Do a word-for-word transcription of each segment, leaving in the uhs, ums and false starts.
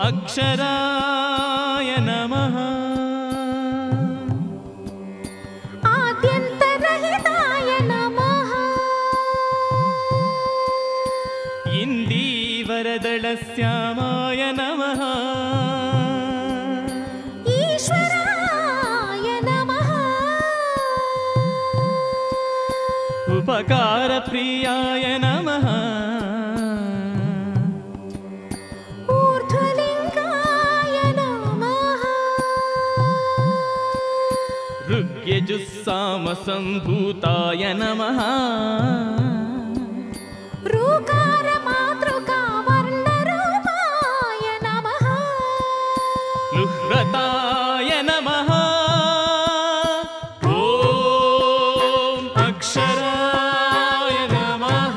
अक्षराय नमः आद्यन्तरहिताय नमः इन्दीवरदलश्यामाय नमः ईश्वराय नमः उपकारप्रियाय नमः ऊर्ध्वलिङ्गाय नमः ऋग्यजुस्सामसम्भूताय नमः ऋकारमातृकावर्णरूपाय नमः लुह्रताय नमः ॐ अक्षराय नमः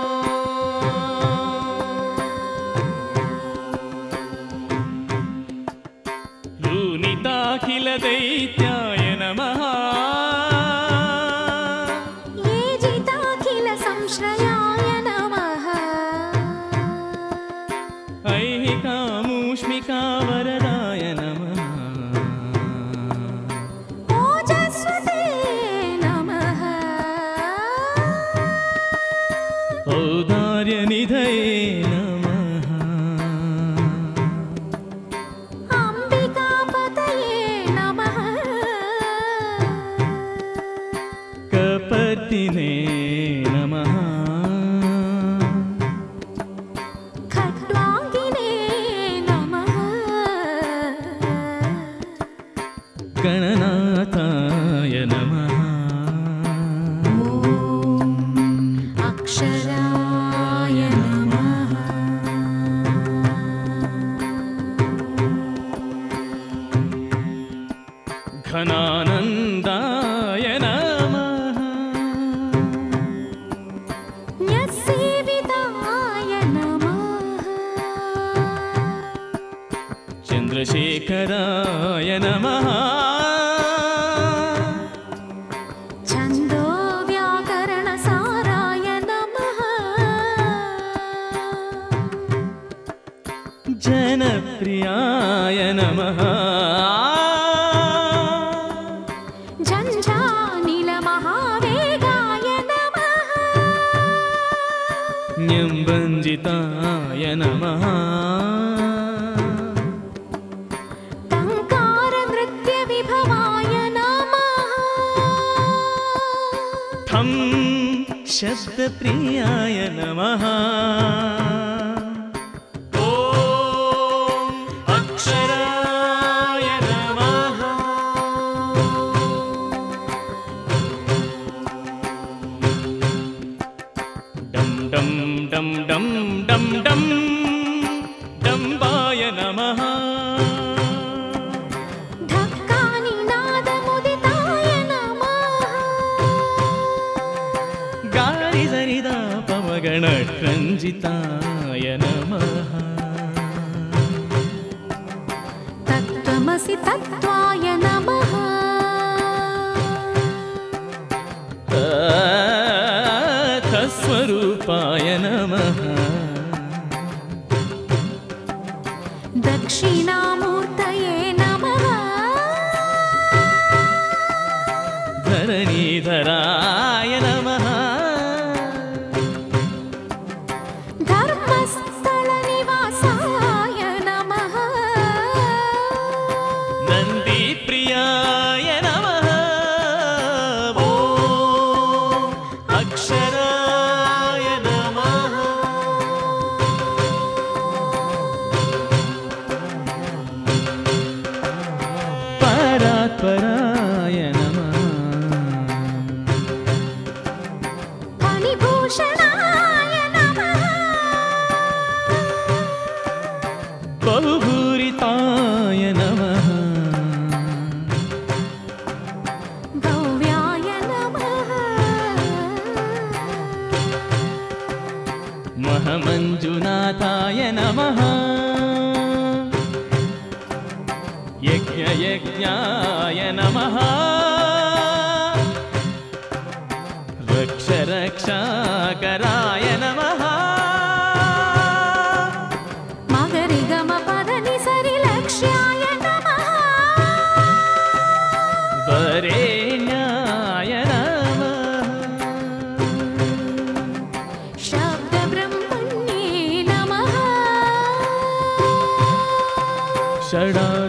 लूनिताखिलदैत्याय नमः ये जिताखिलसंश्रयाय नमः ऐहिकामूष्मिकावरदाय नमः ओजस्वते नमः औदार्यनिधये नमः अम्बिकापतये नमः कपर्दिने नमः खट्वाङ्गिने नमः गणनाथाय नमः अक्षराय नमः घनानन्दाय नमः न्यस्सेविताय नमः चन्द्रशेखराय नमः छन्दोव्याकरणसाराय नमः जनप्रियाय नमः झञ्झानिलमहावेगाय नमः न्यम्बञ्जिताय नमः टङ्कारनृत्यविभवाय नमः ठं शब्दप्रियाय नमः ॐ अक्षराय नमः डं डं डं डं डं डं डम्बाय नमः ढक्कानिनादमुदिताय नमः गारिसरिदा पवगणरञ्जिताय नमः तत्त्वमसि तत्त्वाय नमः तत्स्वरूपाय नमः दक्षिणामूर्तये नमः धरणीधराय नमः धर्मस्थलनिवासाय नमः नन्दीप्रियाय नमः ॐ अक्षराय नमः परात्पराय नमः फणिभूषणाय नमः बहुभूरिताय नमः भव्याय नमः महमञ्जुनाथाय नमः यज्ञयज्ञाय नमः रक्ष रक्षाकराय नमः मगरिगमपदनि शब्दब्रह्मण्ये नमः షడా